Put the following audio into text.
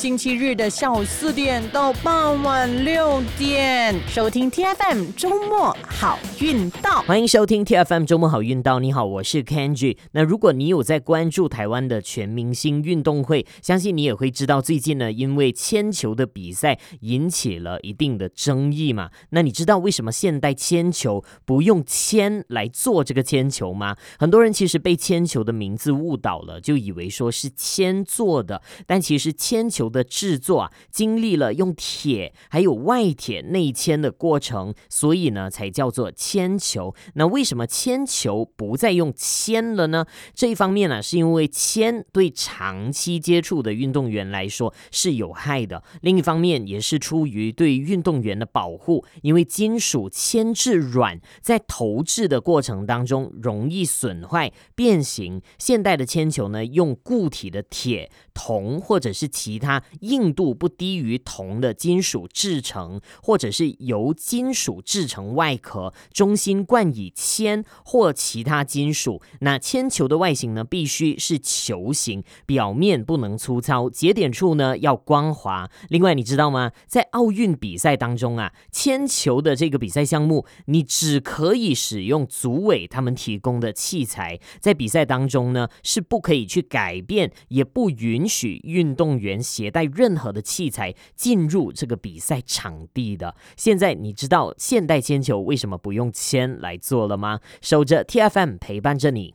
星期日的下午4点到傍晚6点，收听 TFM 周末好运到。 欢迎收听 TFM 周末好运到。你好，我是 Kenji。那如果你有在关注台湾的全明星运动会，相信你也会知道最近呢，因为铅球的比赛引起了一定的争议嘛。那你知道为什么现代铅球不用铅来做这个铅球吗？很多人其实被铅球的名字误导了，就以为说是铅做的，但其实铅球的制作经历了用铁还有外铁内铅的过程，所以呢才叫做铅球。那为什么铅球不再用铅了呢？这一方面呢，是因为铅对长期接触的运动员来说是有害的，另一方面也是出于对运动员的保护，因为金属铅质软，在投掷的过程当中容易损坏变形。现代的铅球呢，用固体的铁、铜或者是其他硬度不低于铜的金属制成，或者是由金属制成外壳，中心冠以铅或其他金属。那铅球的外形呢，必须是球形，表面不能粗糙，节点处呢要光滑。另外你知道吗，在奥运比赛当中铅球的这个比赛项目，你只可以使用组委他们提供的器材，在比赛当中呢是不可以去改变，也不允许运动员携带任何的器材进入这个比赛场地的。现在你知道现代铅球为什么不用铅来做了吗？守着 TFM 陪伴着你。